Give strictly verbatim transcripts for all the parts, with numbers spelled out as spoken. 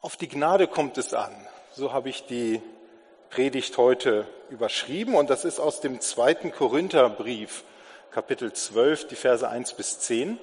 Auf die Gnade kommt es an. So habe ich die Predigt heute überschrieben und das ist aus dem zweiten Korintherbrief, Kapitel zwölf, die Verse eins bis zehn.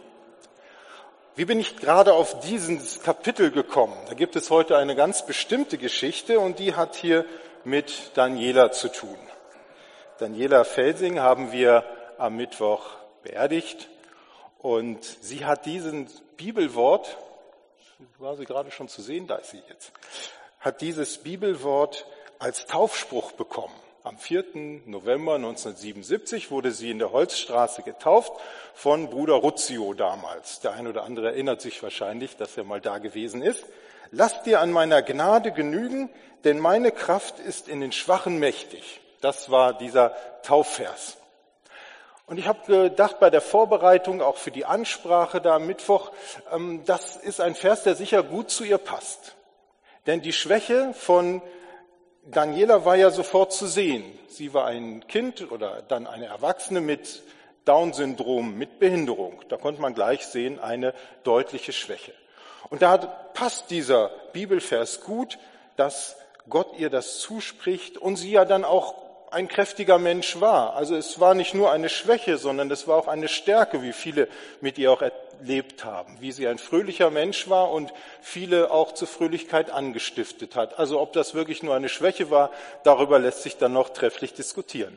Wie bin ich gerade auf dieses Kapitel gekommen? Da gibt es heute eine ganz bestimmte Geschichte und die hat hier mit Daniela zu tun. Daniela Felsing haben wir am Mittwoch beerdigt und sie hat diesen Bibelwort, war sie gerade schon zu sehen, da ist sie jetzt, hat dieses Bibelwort als Taufspruch bekommen. Am vierten November neunzehnhundertsiebenundsiebzig wurde sie in der Holzstraße getauft von Bruder Ruzio damals. Der ein oder andere erinnert sich wahrscheinlich, dass er mal da gewesen ist. Lass dir an meiner Gnade genügen, denn meine Kraft ist in den Schwachen mächtig. Das war dieser Taufvers. Und ich habe gedacht, bei der Vorbereitung, auch für die Ansprache da am Mittwoch, das ist ein Vers, der sicher gut zu ihr passt. Denn die Schwäche von Daniela war ja sofort zu sehen. Sie war ein Kind oder dann eine Erwachsene mit Down-Syndrom, mit Behinderung. Da konnte man gleich sehen, eine deutliche Schwäche. Und da passt dieser Bibelvers gut, dass Gott ihr das zuspricht und sie ja dann auch ein kräftiger Mensch war. Also es war nicht nur eine Schwäche, sondern es war auch eine Stärke, wie viele mit ihr auch erlebt haben. Wie sie ein fröhlicher Mensch war und viele auch zur Fröhlichkeit angestiftet hat. Also ob das wirklich nur eine Schwäche war, darüber lässt sich dann noch trefflich diskutieren.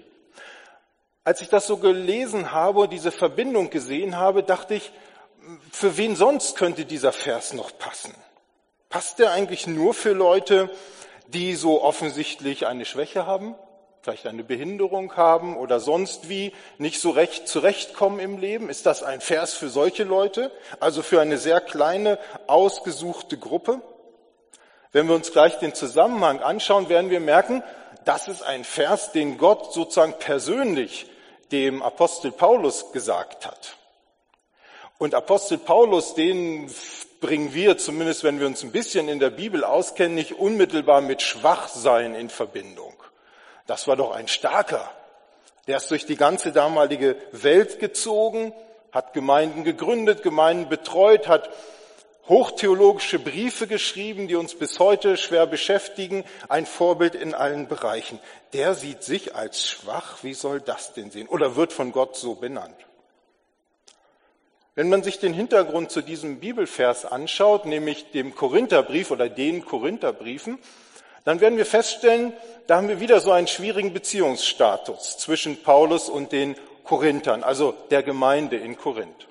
Als ich das so gelesen habe und diese Verbindung gesehen habe, dachte ich, für wen sonst könnte dieser Vers noch passen? Passt der eigentlich nur für Leute, die so offensichtlich eine Schwäche haben? Vielleicht eine Behinderung haben oder sonst wie nicht so recht zurechtkommen im Leben? Ist das ein Vers für solche Leute? Also für eine sehr kleine, ausgesuchte Gruppe? Wenn wir uns gleich den Zusammenhang anschauen, werden wir merken, das ist ein Vers, den Gott sozusagen persönlich dem Apostel Paulus gesagt hat. Und Apostel Paulus, den bringen wir, zumindest wenn wir uns ein bisschen in der Bibel auskennen, nicht unmittelbar mit Schwachsein in Verbindung. Das war doch ein Starker. Der ist durch die ganze damalige Welt gezogen, hat Gemeinden gegründet, Gemeinden betreut, hat hochtheologische Briefe geschrieben, die uns bis heute schwer beschäftigen, ein Vorbild in allen Bereichen. Der sieht sich als schwach, wie soll das denn sehen? Oder wird von Gott so benannt? Wenn man sich den Hintergrund zu diesem Bibelvers anschaut, nämlich dem Korintherbrief oder den Korintherbriefen, dann werden wir feststellen, da haben wir wieder so einen schwierigen Beziehungsstatus zwischen Paulus und den Korinthern, also der Gemeinde in Korinth.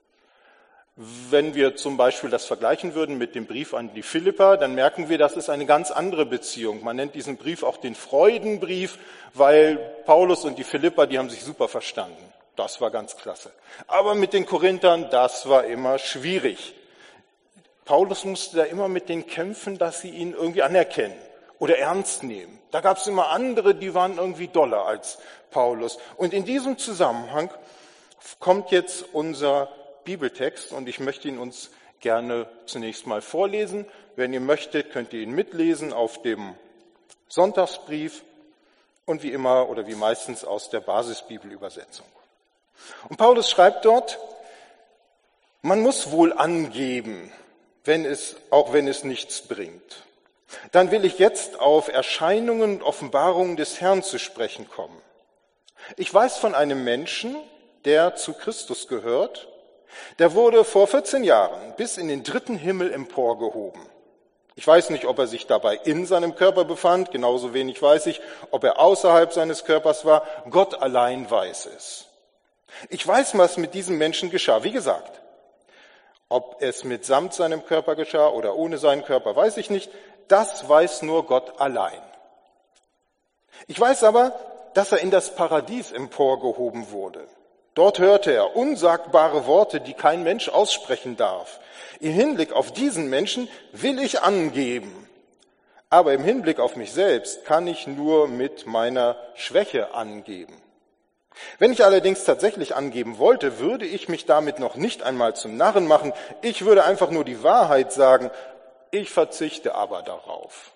Wenn wir zum Beispiel das vergleichen würden mit dem Brief an die Philipper, dann merken wir, das ist eine ganz andere Beziehung. Man nennt diesen Brief auch den Freudenbrief, weil Paulus und die Philipper, die haben sich super verstanden. Das war ganz klasse. Aber mit den Korinthern, das war immer schwierig. Paulus musste da immer mit denen kämpfen, dass sie ihn irgendwie anerkennen oder ernst nehmen. Da gab es immer andere, die waren irgendwie doller als Paulus. Und in diesem Zusammenhang kommt jetzt unser Bibeltext und ich möchte ihn uns gerne zunächst mal vorlesen. Wenn ihr möchtet, könnt ihr ihn mitlesen auf dem Sonntagsbrief und wie immer oder wie meistens aus der Basisbibelübersetzung. Und Paulus schreibt dort, man muss wohl angeben, wenn es, auch wenn es nichts bringt. Dann will ich jetzt auf Erscheinungen und Offenbarungen des Herrn zu sprechen kommen. Ich weiß von einem Menschen, der zu Christus gehört, der wurde vor vierzehn Jahren bis in den dritten Himmel emporgehoben. Ich weiß nicht, ob er sich dabei in seinem Körper befand, genauso wenig weiß ich, ob er außerhalb seines Körpers war. Gott allein weiß es. Ich weiß, was mit diesem Menschen geschah. Wie gesagt, ob es mitsamt seinem Körper geschah oder ohne seinen Körper, weiß ich nicht. Das weiß nur Gott allein. Ich weiß aber, dass er in das Paradies emporgehoben wurde. Dort hörte er unsagbare Worte, die kein Mensch aussprechen darf. Im Hinblick auf diesen Menschen will ich angeben. Aber im Hinblick auf mich selbst kann ich nur mit meiner Schwäche angeben. Wenn ich allerdings tatsächlich angeben wollte, würde ich mich damit noch nicht einmal zum Narren machen. Ich würde einfach nur die Wahrheit sagen, ich verzichte aber darauf.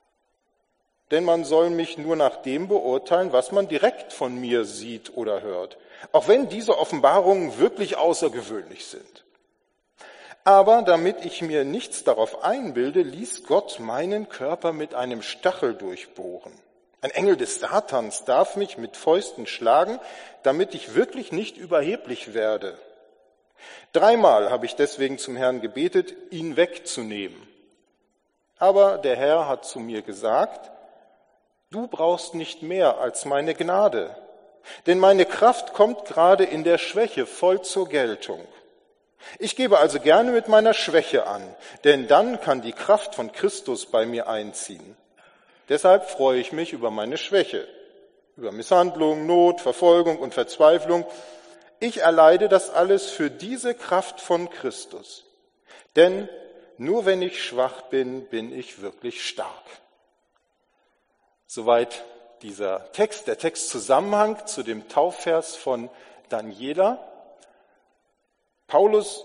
Denn man soll mich nur nach dem beurteilen, was man direkt von mir sieht oder hört, auch wenn diese Offenbarungen wirklich außergewöhnlich sind. Aber damit ich mir nichts darauf einbilde, ließ Gott meinen Körper mit einem Stachel durchbohren. Ein Engel des Satans darf mich mit Fäusten schlagen, damit ich wirklich nicht überheblich werde. Dreimal habe ich deswegen zum Herrn gebetet, ihn wegzunehmen. Aber der Herr hat zu mir gesagt, du brauchst nicht mehr als meine Gnade, denn meine Kraft kommt gerade in der Schwäche voll zur Geltung. Ich gebe also gerne mit meiner Schwäche an, denn dann kann die Kraft von Christus bei mir einziehen. Deshalb freue ich mich über meine Schwäche, über Misshandlung, Not, Verfolgung und Verzweiflung. Ich erleide das alles für diese Kraft von Christus. Denn nur wenn ich schwach bin, bin ich wirklich stark. Soweit dieser Text, der Textzusammenhang zu dem Taufvers von Daniela. Paulus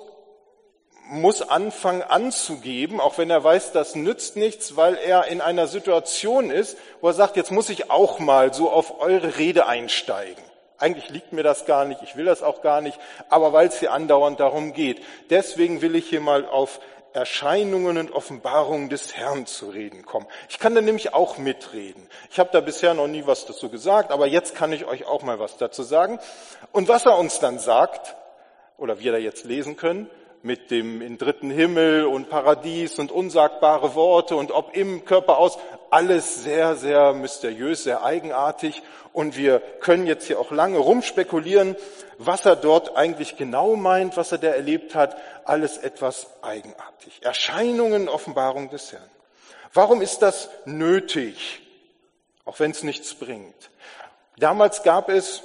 muss anfangen anzugeben, auch wenn er weiß, das nützt nichts, weil er in einer Situation ist, wo er sagt, jetzt muss ich auch mal so auf eure Rede einsteigen. Eigentlich liegt mir das gar nicht, ich will das auch gar nicht, aber weil es hier andauernd darum geht. Deswegen will ich hier mal auf Erscheinungen und Offenbarungen des Herrn zu reden kommen. Ich kann da nämlich auch mitreden. Ich habe da bisher noch nie was dazu gesagt, aber jetzt kann ich euch auch mal was dazu sagen. Und was er uns dann sagt, oder wir da jetzt lesen können, mit dem in dritten Himmel und Paradies und unsagbare Worte und ob im Körper aus, alles sehr, sehr mysteriös, sehr eigenartig. Und wir können jetzt hier auch lange rumspekulieren, was er dort eigentlich genau meint, was er da erlebt hat. Alles etwas eigenartig. Erscheinungen, Offenbarung des Herrn. Warum ist das nötig, auch wenn es nichts bringt? Damals gab es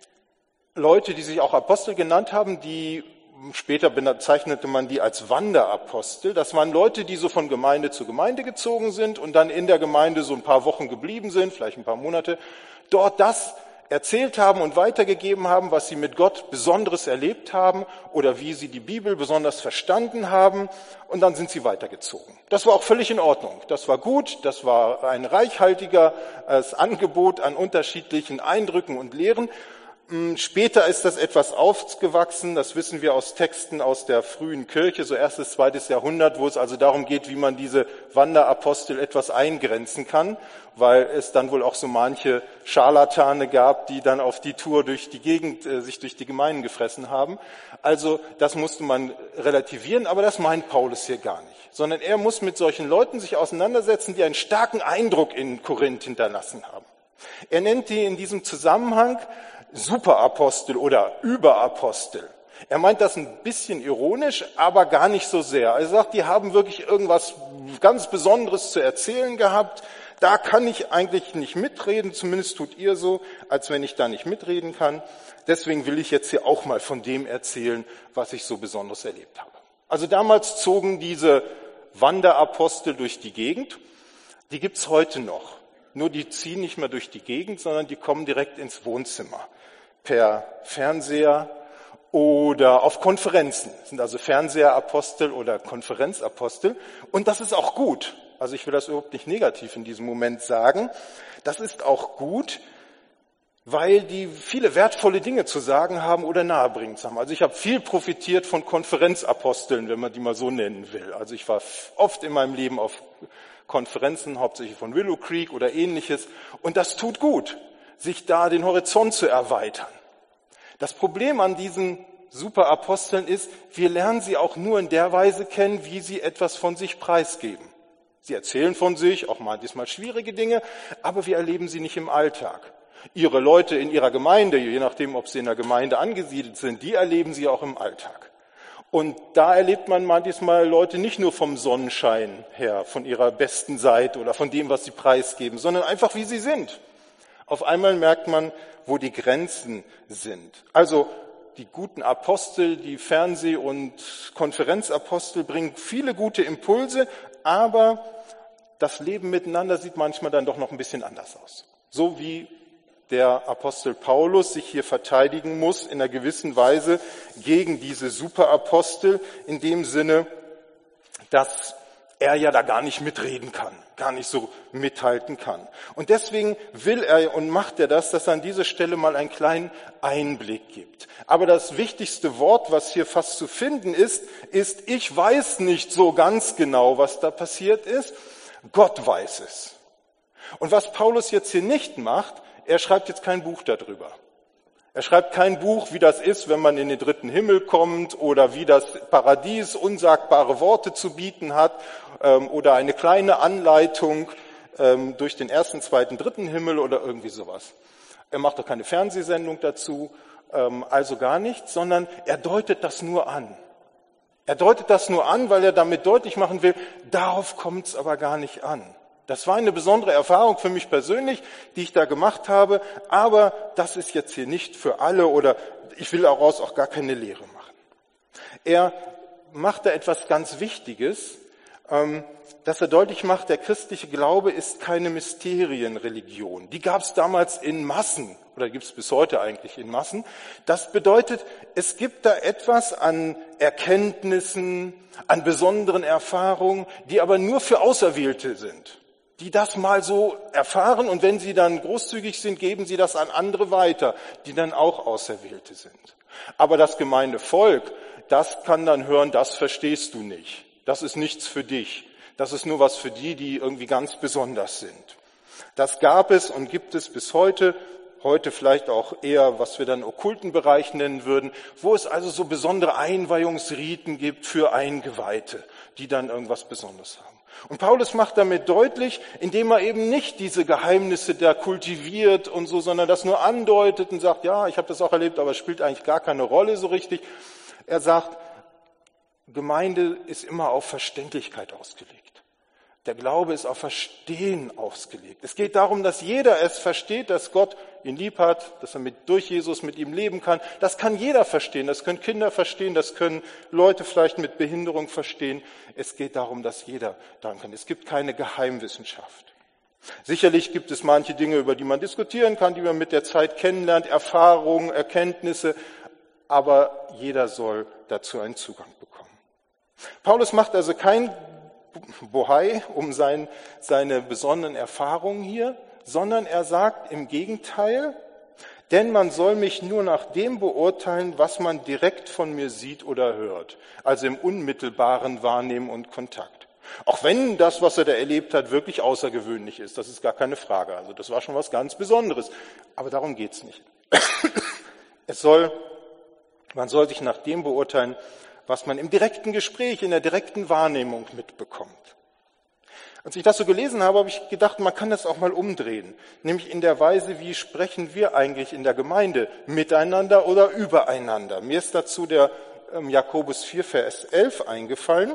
Leute, die sich auch Apostel genannt haben, die später bezeichnete man die als Wanderapostel. Das waren Leute, die so von Gemeinde zu Gemeinde gezogen sind und dann in der Gemeinde so ein paar Wochen geblieben sind, vielleicht ein paar Monate, dort das erzählt haben und weitergegeben haben, was sie mit Gott Besonderes erlebt haben oder wie sie die Bibel besonders verstanden haben, und dann sind sie weitergezogen. Das war auch völlig in Ordnung. Das war gut, das war ein reichhaltiges Angebot an unterschiedlichen Eindrücken und Lehren. Später ist das etwas aufgewachsen, das wissen wir aus Texten aus der frühen Kirche, so erstes, zweites Jahrhundert, wo es also darum geht, wie man diese Wanderapostel etwas eingrenzen kann, weil es dann wohl auch so manche Scharlatane gab, die dann auf die Tour durch die Gegend, äh, sich durch die Gemeinden gefressen haben. Also das musste man relativieren, aber das meint Paulus hier gar nicht, sondern er muss mit solchen Leuten sich auseinandersetzen, die einen starken Eindruck in Korinth hinterlassen haben. Er nennt die in diesem Zusammenhang Superapostel oder Überapostel. Er meint das ein bisschen ironisch, aber gar nicht so sehr. Er sagt, die haben wirklich irgendwas ganz Besonderes zu erzählen gehabt. Da kann ich eigentlich nicht mitreden, zumindest tut ihr so, als wenn ich da nicht mitreden kann. Deswegen will ich jetzt hier auch mal von dem erzählen, was ich so Besonderes erlebt habe. Also damals zogen diese Wanderapostel durch die Gegend. Die gibt's heute noch. Nur die ziehen nicht mehr durch die Gegend, sondern die kommen direkt ins Wohnzimmer. Per Fernseher oder auf Konferenzen. Das sind also Fernseher-Apostel oder Konferenzapostel. Und das ist auch gut. Also ich will das überhaupt nicht negativ in diesem Moment sagen. Das ist auch gut, weil die viele wertvolle Dinge zu sagen haben oder nahebringen zu haben. Also ich habe viel profitiert von Konferenzaposteln, wenn man die mal so nennen will. Also ich war oft in meinem Leben auf Konferenzen, hauptsächlich von Willow Creek oder ähnliches. Und das tut gut, sich da den Horizont zu erweitern. Das Problem an diesen Superaposteln ist, wir lernen sie auch nur in der Weise kennen, wie sie etwas von sich preisgeben. Sie erzählen von sich, auch mal diesmal schwierige Dinge, aber wir erleben sie nicht im Alltag. Ihre Leute in ihrer Gemeinde, je nachdem, ob sie in der Gemeinde angesiedelt sind, die erleben sie auch im Alltag. Und da erlebt man manchmal Leute nicht nur vom Sonnenschein her, von ihrer besten Seite oder von dem, was sie preisgeben, sondern einfach, wie sie sind. Auf einmal merkt man, wo die Grenzen sind. Also die guten Apostel, die Fernseh- und Konferenzapostel bringen viele gute Impulse, aber das Leben miteinander sieht manchmal dann doch noch ein bisschen anders aus. So wie der Apostel Paulus sich hier verteidigen muss in einer gewissen Weise gegen diese Superapostel, in dem Sinne, dass er ja da gar nicht mitreden kann, gar nicht so mithalten kann. Und deswegen will er und macht er das, dass er an dieser Stelle mal einen kleinen Einblick gibt. Aber das wichtigste Wort, was hier fast zu finden ist, ist, ich weiß nicht so ganz genau, was da passiert ist. Gott weiß es. Und was Paulus jetzt hier nicht macht, er schreibt jetzt kein Buch darüber. Er schreibt kein Buch, wie das ist, wenn man in den dritten Himmel kommt oder wie das Paradies unsagbare Worte zu bieten hat ähm, oder eine kleine Anleitung ähm, durch den ersten, zweiten, dritten Himmel oder irgendwie sowas. Er macht auch keine Fernsehsendung dazu, ähm, also gar nichts, sondern er deutet das nur an. Er deutet das nur an, weil er damit deutlich machen will, darauf kommt es aber gar nicht an. Das war eine besondere Erfahrung für mich persönlich, die ich da gemacht habe, aber das ist jetzt hier nicht für alle oder ich will daraus auch gar keine Lehre machen. Er macht da etwas ganz Wichtiges, dass er deutlich macht, der christliche Glaube ist keine Mysterienreligion. Die gab es damals in Massen oder gibt es bis heute eigentlich in Massen. Das bedeutet, es gibt da etwas an Erkenntnissen, an besonderen Erfahrungen, die aber nur für Auserwählte sind. Die das mal so erfahren und wenn sie dann großzügig sind, geben sie das an andere weiter, die dann auch Auserwählte sind. Aber das gemeine Volk, das kann dann hören, das verstehst du nicht. Das ist nichts für dich. Das ist nur was für die, die irgendwie ganz besonders sind. Das gab es und gibt es bis heute. Heute vielleicht auch eher, was wir dann okkulten Bereich nennen würden, wo es also so besondere Einweihungsriten gibt für Eingeweihte, die dann irgendwas Besonderes haben. Und Paulus macht damit deutlich, indem er eben nicht diese Geheimnisse da kultiviert und so, sondern das nur andeutet und sagt, ja, ich habe das auch erlebt, aber es spielt eigentlich gar keine Rolle so richtig. Er sagt, Gemeinde ist immer auf Verständlichkeit ausgelegt. Der Glaube ist auf Verstehen ausgelegt. Es geht darum, dass jeder es versteht, dass Gott ihn lieb hat, dass er mit, durch Jesus mit ihm leben kann. Das kann jeder verstehen, das können Kinder verstehen, das können Leute vielleicht mit Behinderung verstehen. Es geht darum, dass jeder daran kann. Es gibt keine Geheimwissenschaft. Sicherlich gibt es manche Dinge, über die man diskutieren kann, die man mit der Zeit kennenlernt, Erfahrungen, Erkenntnisse, aber jeder soll dazu einen Zugang bekommen. Paulus macht also kein Bohai um sein, seine besonderen Erfahrungen hier, sondern er sagt im Gegenteil, denn man soll mich nur nach dem beurteilen, was man direkt von mir sieht oder hört, also im unmittelbaren Wahrnehmen und Kontakt. Auch wenn das, was er da erlebt hat, wirklich außergewöhnlich ist, das ist gar keine Frage, also das war schon was ganz Besonderes, aber darum geht's nicht. Es soll, man soll sich nach dem beurteilen, was man im direkten Gespräch, in der direkten Wahrnehmung mitbekommt. Als ich das so gelesen habe, habe ich gedacht, man kann das auch mal umdrehen. Nämlich in der Weise, wie sprechen wir eigentlich in der Gemeinde miteinander oder übereinander. Mir ist dazu der Jakobus vier, Vers elf eingefallen,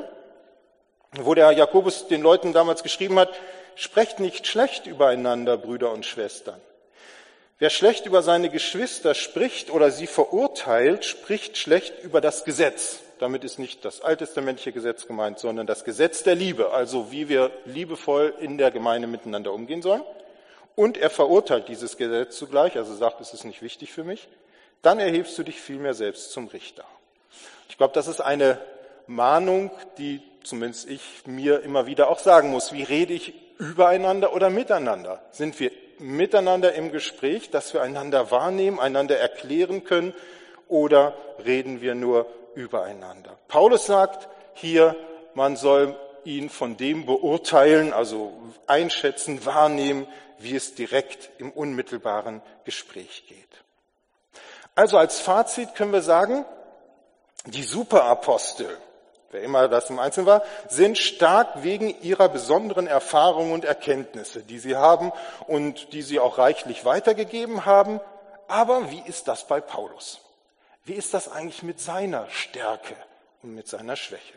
wo der Jakobus den Leuten damals geschrieben hat, sprecht nicht schlecht übereinander, Brüder und Schwestern. Wer schlecht über seine Geschwister spricht oder sie verurteilt, spricht schlecht über das Gesetz. Damit ist nicht das alttestamentliche Gesetz gemeint, sondern das Gesetz der Liebe, also wie wir liebevoll in der Gemeinde miteinander umgehen sollen. Und er verurteilt dieses Gesetz zugleich, also sagt, es ist nicht wichtig für mich. Dann erhebst du dich vielmehr selbst zum Richter. Ich glaube, das ist eine Mahnung, die zumindest ich mir immer wieder auch sagen muss. Wie rede ich übereinander oder miteinander? Sind wir miteinander im Gespräch, dass wir einander wahrnehmen, einander erklären können, oder reden wir nur übereinander? Paulus sagt hier, man soll ihn von dem beurteilen, also einschätzen, wahrnehmen, wie es direkt im unmittelbaren Gespräch geht. Also als Fazit können wir sagen, die Superapostel, wer immer das im Einzelnen war, sind stark wegen ihrer besonderen Erfahrungen und Erkenntnisse, die sie haben und die sie auch reichlich weitergegeben haben. Aber wie ist das bei Paulus? Wie ist das eigentlich mit seiner Stärke und mit seiner Schwäche?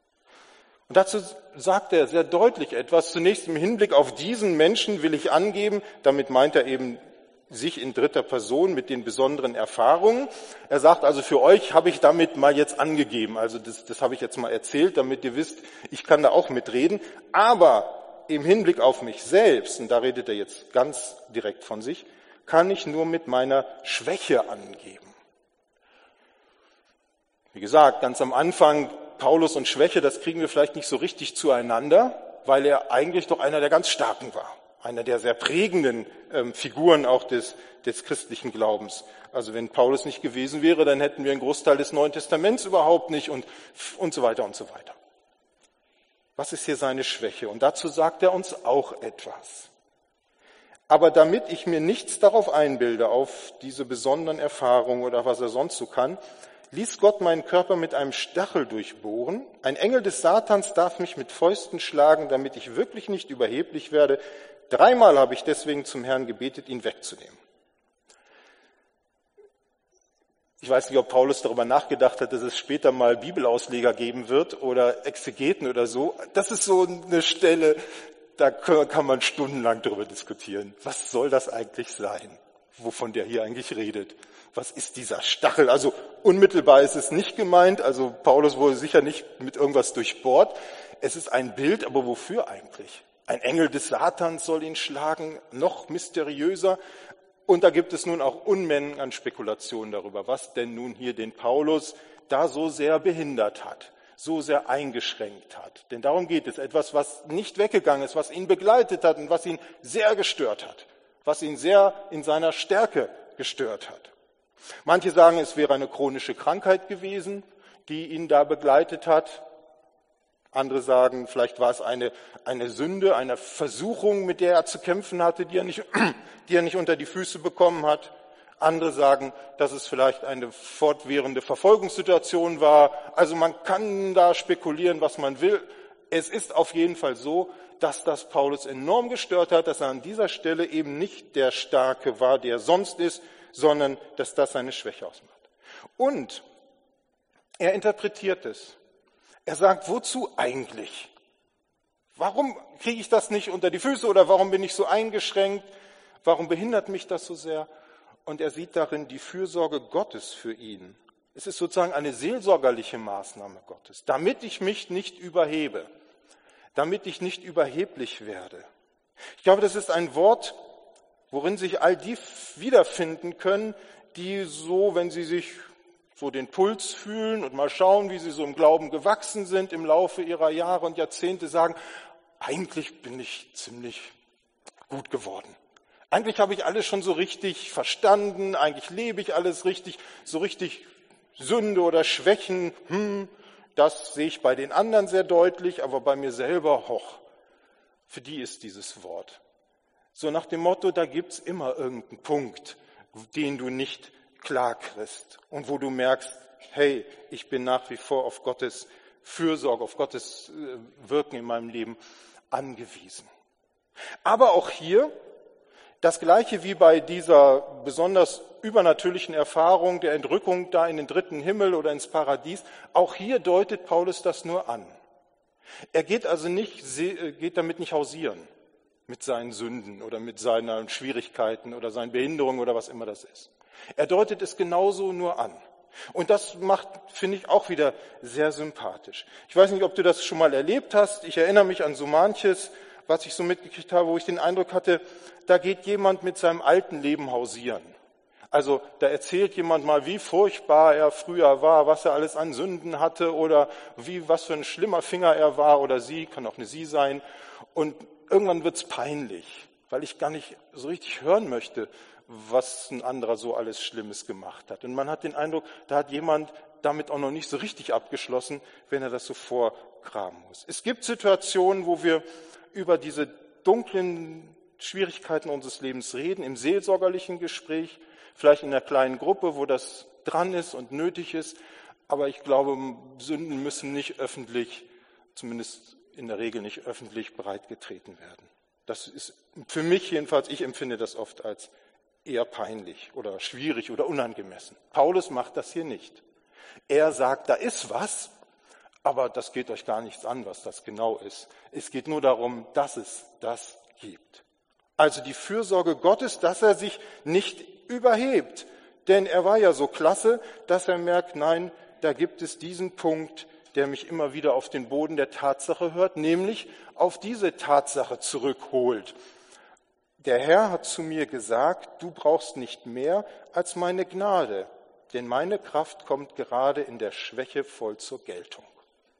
Und dazu sagt er sehr deutlich etwas. Zunächst im Hinblick auf diesen Menschen will ich angeben, damit meint er eben sich in dritter Person mit den besonderen Erfahrungen. Er sagt also, für euch habe ich damit mal jetzt angegeben, also das, das habe ich jetzt mal erzählt, damit ihr wisst, ich kann da auch mitreden. Aber im Hinblick auf mich selbst, und da redet er jetzt ganz direkt von sich, kann ich nur mit meiner Schwäche angeben. Wie gesagt, ganz am Anfang Paulus und Schwäche, das kriegen wir vielleicht nicht so richtig zueinander, weil er eigentlich doch einer der ganz Starken war. Einer der sehr prägenden ähm, Figuren auch des, des christlichen Glaubens. Also wenn Paulus nicht gewesen wäre, dann hätten wir einen Großteil des Neuen Testaments überhaupt nicht und, und so weiter und so weiter. Was ist hier seine Schwäche? Und dazu sagt er uns auch etwas. Aber damit ich mir nichts darauf einbilde, auf diese besonderen Erfahrungen oder was er sonst so kann, ließ Gott meinen Körper mit einem Stachel durchbohren. Ein Engel des Satans darf mich mit Fäusten schlagen, damit ich wirklich nicht überheblich werde. Dreimal habe ich deswegen zum Herrn gebetet, ihn wegzunehmen. Ich weiß nicht, ob Paulus darüber nachgedacht hat, dass es später mal Bibelausleger geben wird oder Exegeten oder so. Das ist so eine Stelle, da kann man stundenlang darüber diskutieren. Was soll das eigentlich sein, wovon der hier eigentlich redet? Was ist dieser Stachel? Also unmittelbar ist es nicht gemeint, also Paulus wurde sicher nicht mit irgendwas durchbohrt. Es ist ein Bild, aber wofür eigentlich? Ein Engel des Satans soll ihn schlagen, noch mysteriöser. Und da gibt es nun auch Unmengen an Spekulationen darüber, was denn nun hier den Paulus da so sehr behindert hat, so sehr eingeschränkt hat. Denn darum geht es, etwas, was nicht weggegangen ist, was ihn begleitet hat und was ihn sehr gestört hat, was ihn sehr in seiner Stärke gestört hat. Manche sagen, es wäre eine chronische Krankheit gewesen, die ihn da begleitet hat. Andere sagen, vielleicht war es eine, eine Sünde, eine Versuchung, mit der er zu kämpfen hatte, die er, nicht, die er nicht unter die Füße bekommen hat. Andere sagen, dass es vielleicht eine fortwährende Verfolgungssituation war. Also man kann da spekulieren, was man will. Es ist auf jeden Fall so, dass das Paulus enorm gestört hat, dass er an dieser Stelle eben nicht der Starke war, der sonst ist, sondern dass das seine Schwäche ausmacht. Und er interpretiert es. Er sagt, wozu eigentlich? Warum kriege ich das nicht unter die Füße oder warum bin ich so eingeschränkt? Warum behindert mich das so sehr? Und er sieht darin die Fürsorge Gottes für ihn. Es ist sozusagen eine seelsorgerliche Maßnahme Gottes, damit ich mich nicht überhebe, damit ich nicht überheblich werde. Ich glaube, das ist ein Wort, worin sich all die wiederfinden können, die so, wenn sie sich so den Puls fühlen und mal schauen, wie sie so im Glauben gewachsen sind im Laufe ihrer Jahre und Jahrzehnte, sagen, eigentlich bin ich ziemlich gut geworden. Eigentlich habe ich alles schon so richtig verstanden, eigentlich lebe ich alles richtig, so richtig Sünde oder Schwächen, hm, das sehe ich bei den anderen sehr deutlich, aber bei mir selber, hoch, für die ist dieses Wort. So nach dem Motto, da gibt's immer irgendeinen Punkt, den du nicht klar kriegst und wo du merkst, hey, ich bin nach wie vor auf Gottes Fürsorge, auf Gottes Wirken in meinem Leben angewiesen. Aber auch hier das Gleiche wie bei dieser besonders übernatürlichen Erfahrung der Entrückung da in den dritten Himmel oder ins Paradies, auch hier deutet Paulus das nur an. Er geht also nicht, geht damit nicht hausieren mit seinen Sünden oder mit seinen Schwierigkeiten oder seinen Behinderungen oder was immer das ist. Er deutet es genauso nur an. Und das macht, finde ich, auch wieder sehr sympathisch. Ich weiß nicht, ob du das schon mal erlebt hast. Ich erinnere mich an so manches, was ich so mitgekriegt habe, wo ich den Eindruck hatte, da geht jemand mit seinem alten Leben hausieren. Also da erzählt jemand mal, wie furchtbar er früher war, was er alles an Sünden hatte oder wie was für ein schlimmer Finger er war oder sie, kann auch eine sie sein. Und irgendwann wird's peinlich, weil ich gar nicht so richtig hören möchte, was ein anderer so alles Schlimmes gemacht hat. Und man hat den Eindruck, da hat jemand damit auch noch nicht so richtig abgeschlossen, wenn er das so vorkramen muss. Es gibt Situationen, wo wir über diese dunklen Schwierigkeiten unseres Lebens reden, im seelsorgerlichen Gespräch, vielleicht in einer kleinen Gruppe, wo das dran ist und nötig ist. Aber ich glaube, Sünden müssen nicht öffentlich, zumindest in der Regel nicht öffentlich breitgetreten werden. Das ist für mich jedenfalls, ich empfinde das oft als eher peinlich oder schwierig oder unangemessen. Paulus macht das hier nicht. Er sagt, da ist was, aber das geht euch gar nichts an, was das genau ist. Es geht nur darum, dass es das gibt. Also die Fürsorge Gottes, dass er sich nicht überhebt. Denn er war ja so klasse, dass er merkt, nein, da gibt es diesen Punkt, der mich immer wieder auf den Boden der Tatsache hört, nämlich auf diese Tatsache zurückholt. Der Herr hat zu mir gesagt, du brauchst nicht mehr als meine Gnade, denn meine Kraft kommt gerade in der Schwäche voll zur Geltung.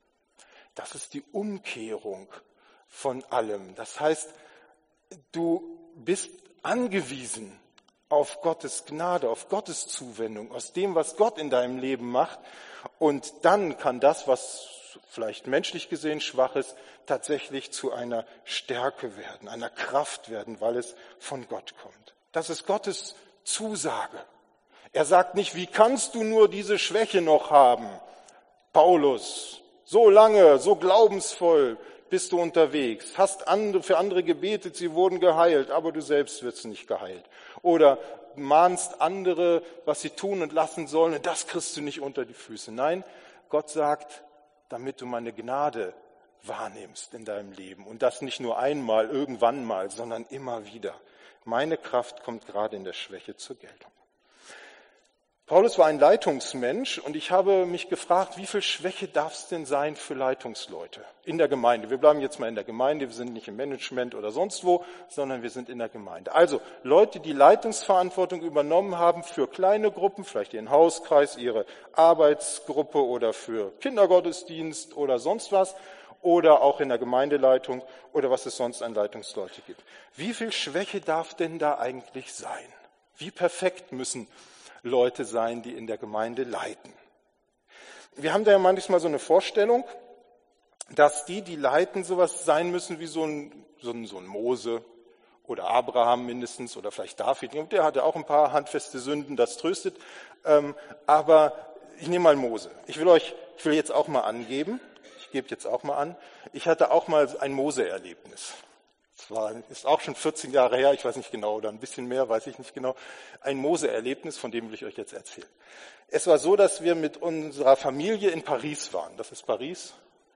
Das ist die Umkehrung von allem. Das heißt, du bist angewiesen auf Gottes Gnade, auf Gottes Zuwendung, aus dem, was Gott in deinem Leben macht. Und dann kann das, was vielleicht menschlich gesehen schwach ist, tatsächlich zu einer Stärke werden, einer Kraft werden, weil es von Gott kommt. Das ist Gottes Zusage. Er sagt nicht, wie kannst du nur diese Schwäche noch haben? Paulus, so lange, so glaubensvoll bist du unterwegs, hast andere, für andere gebetet, sie wurden geheilt, aber du selbst wirst nicht geheilt. Oder mahnst andere, was sie tun und lassen sollen, und das kriegst du nicht unter die Füße. Nein, Gott sagt, damit du meine Gnade wahrnimmst in deinem Leben. Und das nicht nur einmal, irgendwann mal, sondern immer wieder. Meine Kraft kommt gerade in der Schwäche zur Geltung. Paulus war ein Leitungsmensch und ich habe mich gefragt, wie viel Schwäche darf es denn sein für Leitungsleute in der Gemeinde? Wir bleiben jetzt mal in der Gemeinde, wir sind nicht im Management oder sonst wo, sondern wir sind in der Gemeinde. Also Leute, die Leitungsverantwortung übernommen haben für kleine Gruppen, vielleicht ihren Hauskreis, ihre Arbeitsgruppe oder für Kindergottesdienst oder sonst was oder auch in der Gemeindeleitung oder was es sonst an Leitungsleute gibt. Wie viel Schwäche darf denn da eigentlich sein? Wie perfekt müssen Leute sein, die in der Gemeinde leiten? Wir haben da ja manchmal so eine Vorstellung, dass die, die leiten, sowas sein müssen wie so ein, so ein, so ein Mose oder Abraham mindestens oder vielleicht David. Der hatte auch ein paar handfeste Sünden, das tröstet. Aber ich nehme mal Mose. Ich will euch, ich will jetzt auch mal angeben, ich gebe jetzt auch mal an, ich hatte auch mal ein Mose-Erlebnis. Das war, ist auch schon vierzehn Jahre her, ich weiß nicht genau, oder ein bisschen mehr, weiß ich nicht genau. Ein Mose-Erlebnis, von dem will ich euch jetzt erzählen. Es war so, dass wir mit unserer Familie in Paris waren. Das ist Paris.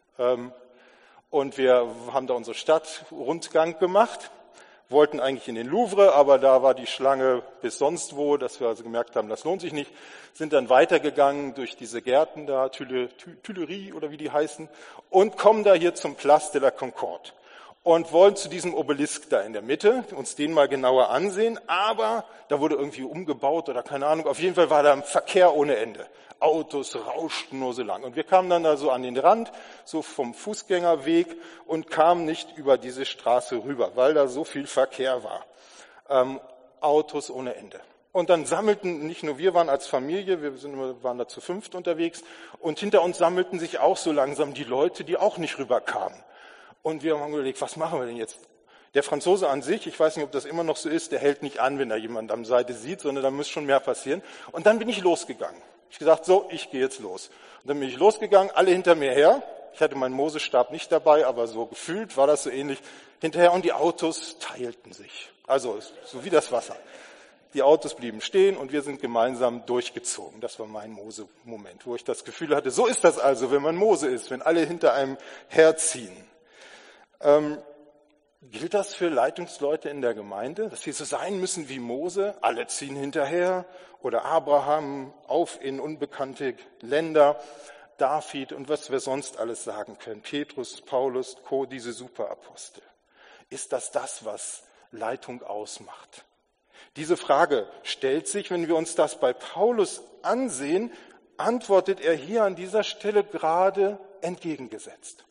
Und wir haben da unsere Stadtrundgang gemacht, wollten eigentlich in den Louvre, aber da war die Schlange bis sonst wo, dass wir also gemerkt haben, das lohnt sich nicht. Sind dann weitergegangen durch diese Gärten da, Tuileries oder wie die heißen, und kommen da hier zum Place de la Concorde. Und wollen zu diesem Obelisk da in der Mitte uns den mal genauer ansehen, aber da wurde irgendwie umgebaut oder keine Ahnung. Auf jeden Fall war da ein Verkehr ohne Ende. Autos rauschten nur so lang. Und wir kamen dann da so an den Rand, so vom Fußgängerweg und kamen nicht über diese Straße rüber, weil da so viel Verkehr war. Ähm, Autos ohne Ende. Und dann sammelten, nicht nur wir waren als Familie, wir sind, waren da zu fünft unterwegs, und hinter uns sammelten sich auch so langsam die Leute, die auch nicht rüberkamen. Und wir haben überlegt, was machen wir denn jetzt? Der Franzose an sich, ich weiß nicht, ob das immer noch so ist, der hält nicht an, wenn er jemand am Seite sieht, sondern da muss schon mehr passieren. Und dann bin ich losgegangen. Ich habe gesagt, so, ich gehe jetzt los. Und dann bin ich losgegangen, alle hinter mir her. Ich hatte meinen Mosestab nicht dabei, aber so gefühlt war das so ähnlich. Hinterher, und die Autos teilten sich. Also so wie das Wasser. Die Autos blieben stehen und wir sind gemeinsam durchgezogen. Das war mein Mose-Moment, wo ich das Gefühl hatte, so ist das also, wenn man Mose ist, wenn alle hinter einem herziehen. Ähm, gilt das für Leitungsleute in der Gemeinde, dass sie so sein müssen wie Mose? Alle ziehen hinterher, oder Abraham auf in unbekannte Länder, David und was wir sonst alles sagen können, Petrus, Paulus, Co., diese Superapostel. Ist das das, was Leitung ausmacht? Diese Frage stellt sich, wenn wir uns das bei Paulus ansehen, antwortet er hier an dieser Stelle gerade entgegengesetzt.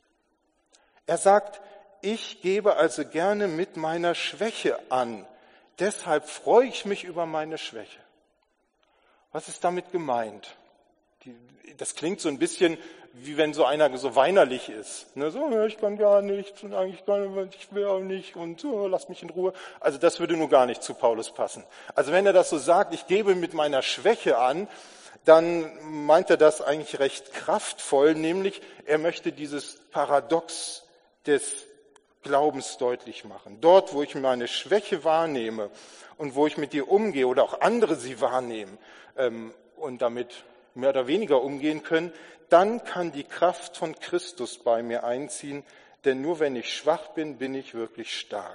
Er sagt, ich gebe also gerne mit meiner Schwäche an. Deshalb freue ich mich über meine Schwäche. Was ist damit gemeint? Die, das klingt so ein bisschen, wie wenn so einer so weinerlich ist. Ne, so, ich kann gar nichts und eigentlich kann ich will auch nicht und so, lass mich in Ruhe. Also das würde nur gar nicht zu Paulus passen. Also wenn er das so sagt, ich gebe mit meiner Schwäche an, dann meint er das eigentlich recht kraftvoll, nämlich er möchte dieses Paradox des Glaubens deutlich machen. Dort, wo ich meine Schwäche wahrnehme und wo ich mit ihr umgehe oder auch andere sie wahrnehmen ähm, und damit mehr oder weniger umgehen können, dann kann die Kraft von Christus bei mir einziehen, denn nur wenn ich schwach bin, bin ich wirklich stark.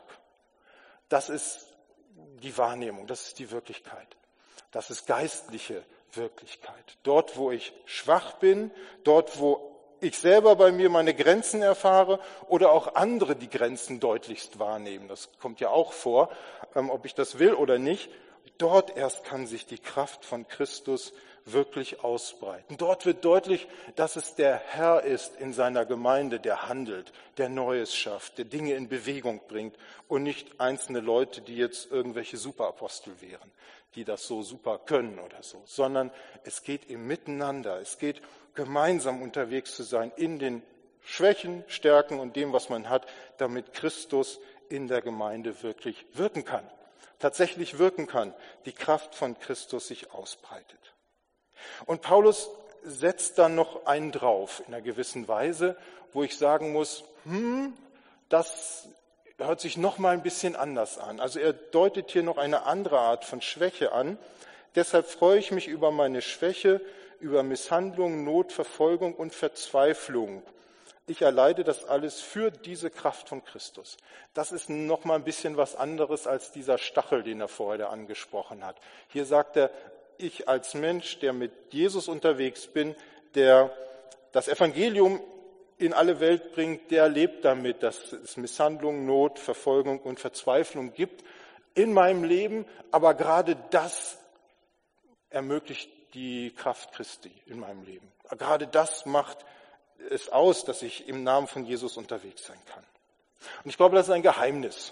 Das ist die Wahrnehmung, das ist die Wirklichkeit. Das ist geistliche Wirklichkeit. Dort, wo ich schwach bin, dort, wo ich selber bei mir meine Grenzen erfahre oder auch andere die Grenzen deutlichst wahrnehmen. Das kommt ja auch vor, ob ich das will oder nicht. Dort erst kann sich die Kraft von Christus wirklich ausbreiten. Dort wird deutlich, dass es der Herr ist in seiner Gemeinde, der handelt, der Neues schafft, der Dinge in Bewegung bringt und nicht einzelne Leute, die jetzt irgendwelche Superapostel wären, die das so super können oder so, sondern es geht im Miteinander, es geht gemeinsam unterwegs zu sein in den Schwächen, Stärken und dem, was man hat, damit Christus in der Gemeinde wirklich wirken kann, tatsächlich wirken kann, die Kraft von Christus sich ausbreitet. Und Paulus setzt dann noch einen drauf in einer gewissen Weise, wo ich sagen muss, hm, das hört sich noch mal ein bisschen anders an. Also er deutet hier noch eine andere Art von Schwäche an. Deshalb freue ich mich über meine Schwäche, über Misshandlung, Not, Verfolgung und Verzweiflung. Ich erleide das alles für diese Kraft von Christus. Das ist noch mal ein bisschen was anderes als dieser Stachel, den er vorher angesprochen hat. Hier sagt er, ich als Mensch, der mit Jesus unterwegs bin, der das Evangelium in alle Welt bringt, der lebt damit, dass es Misshandlung, Not, Verfolgung und Verzweiflung gibt in meinem Leben, aber gerade das ermöglicht die Kraft Christi in meinem Leben. Gerade das macht es aus, dass ich im Namen von Jesus unterwegs sein kann. Und ich glaube, das ist ein Geheimnis.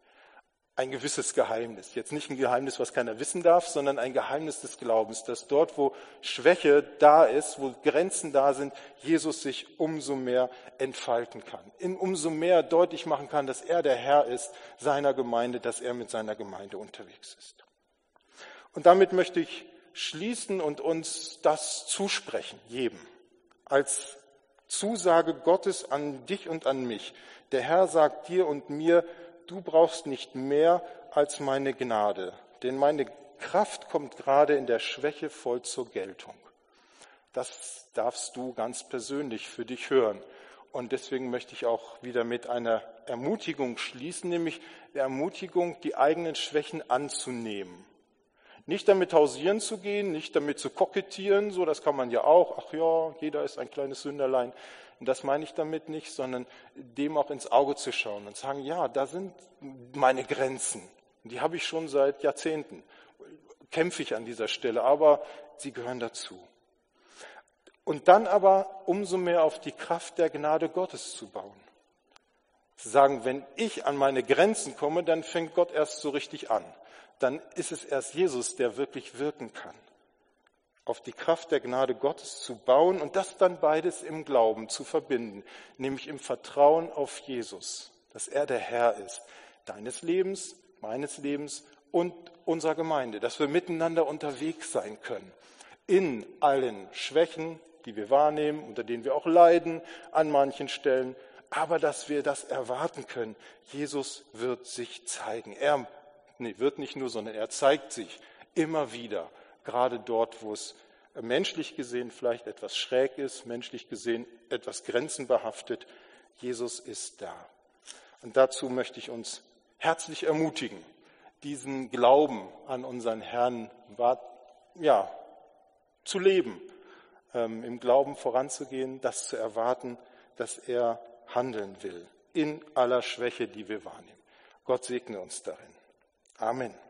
Ein gewisses Geheimnis. Jetzt nicht ein Geheimnis, was keiner wissen darf, sondern ein Geheimnis des Glaubens, dass dort, wo Schwäche da ist, wo Grenzen da sind, Jesus sich umso mehr entfalten kann. In umso mehr deutlich machen kann, dass er der Herr ist seiner Gemeinde, dass er mit seiner Gemeinde unterwegs ist. Und damit möchte ich schließen und uns das zusprechen, jedem, als Zusage Gottes an dich und an mich. Der Herr sagt dir und mir, du brauchst nicht mehr als meine Gnade, denn meine Kraft kommt gerade in der Schwäche voll zur Geltung. Das darfst du ganz persönlich für dich hören. Und deswegen möchte ich auch wieder mit einer Ermutigung schließen, nämlich der Ermutigung, die eigenen Schwächen anzunehmen. Nicht damit hausieren zu gehen, nicht damit zu kokettieren, so das kann man ja auch, ach ja, jeder ist ein kleines Sünderlein. Und das meine ich damit nicht, sondern dem auch ins Auge zu schauen und sagen, ja, da sind meine Grenzen. Die habe ich schon seit Jahrzehnten. Kämpfe ich an dieser Stelle, aber sie gehören dazu. Und dann aber umso mehr auf die Kraft der Gnade Gottes zu bauen. Zu sagen, wenn ich an meine Grenzen komme, dann fängt Gott erst so richtig an. Dann ist es erst Jesus, der wirklich wirken kann. Auf die Kraft der Gnade Gottes zu bauen und das dann beides im Glauben zu verbinden, nämlich im Vertrauen auf Jesus, dass er der Herr ist, deines Lebens, meines Lebens und unserer Gemeinde, dass wir miteinander unterwegs sein können, in allen Schwächen, die wir wahrnehmen, unter denen wir auch leiden an manchen Stellen, aber dass wir das erwarten können. Jesus wird sich zeigen. Er nee, wird nicht nur, sondern er zeigt sich immer wieder. Gerade dort, wo es menschlich gesehen vielleicht etwas schräg ist, menschlich gesehen etwas grenzenbehaftet, Jesus ist da. Und dazu möchte ich uns herzlich ermutigen, diesen Glauben an unseren Herrn ja, zu leben, ähm, im Glauben voranzugehen, das zu erwarten, dass er handeln will, in aller Schwäche, die wir wahrnehmen. Gott segne uns darin. Amen.